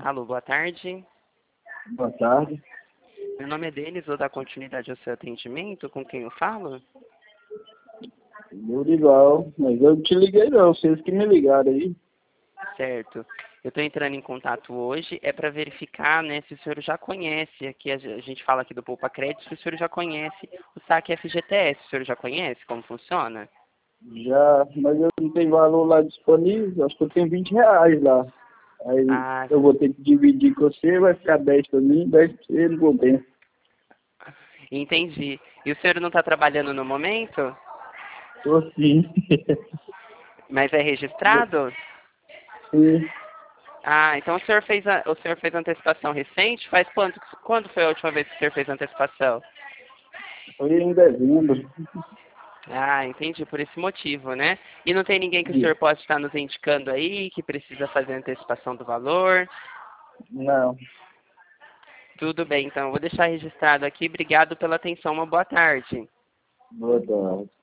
Alô, boa tarde. Boa tarde. Meu nome é Denis, vou dar continuidade ao seu atendimento. Com quem eu falo? Dorival, mas eu te liguei não, vocês que me ligaram aí. Certo. Eu estou entrando em contato hoje, é para verificar, né, se o senhor já conhece, aqui a gente fala aqui do Poupa Crédito, se o senhor já conhece o saque FGTS, o senhor já conhece como funciona? Já, mas eu não tenho valor lá disponível, acho que eu tenho R$ 20 lá. Aí Ah, eu vou ter que dividir com você, vai ficar 10 para mim, 10 para você, não vou bem. entendi. E o senhor não está trabalhando no momento? Tô sim. Mas é registrado? Sim, Ah, então o senhor fez antecipação recente? Faz quando foi a última vez que o senhor fez antecipação? foi em dezembro. Ah, entendi, por esse motivo, né? E não tem ninguém que o senhor possa estar nos indicando aí, que precisa fazer antecipação do valor? Não, Tudo bem, então, vou deixar registrado aqui. Obrigado pela atenção, uma boa tarde. boa tarde.